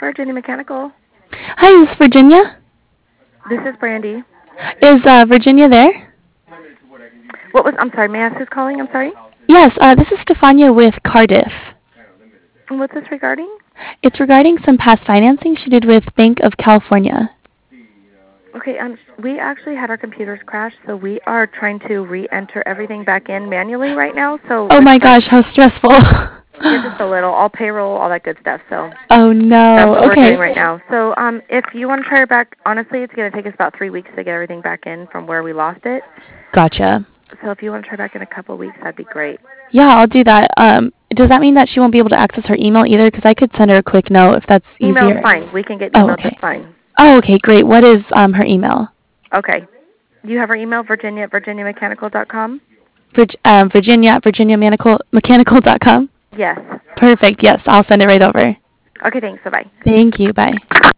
Virginia Mechanical. Hi, is this Virginia? This is Brandy. Is Virginia there? I'm sorry, may I ask who's calling? I'm sorry. Yes, this is Stefania with Cardiff. And what's this regarding? It's regarding some past financing she did with Bank of California. Okay, we actually had our computers crash, so we are trying to re-enter everything back in manually right now. So Oh my gosh, how stressful. yeah, just a little, all payroll, all that good stuff. So Oh no, that's what okay. we're doing right now. So if you want to try it back, honestly, it's going to take us about 3 weeks to get everything back in from where we lost it. Gotcha. So if you want to try back in a couple of weeks, that'd be great. Yeah, I'll do that. Does that mean that she won't be able to access her email either? Because I could send her a quick note if that's easier. Email's fine. We can get Oh, email okay. just fine. Oh, okay, great. What is her email? Okay. You have her email, Virginia at virginiamechanical.com? Virginia at virginiamechanical.com? Yes. Perfect. Yes, I'll send it right over. Okay, thanks. Bye-bye. Thank you. Bye.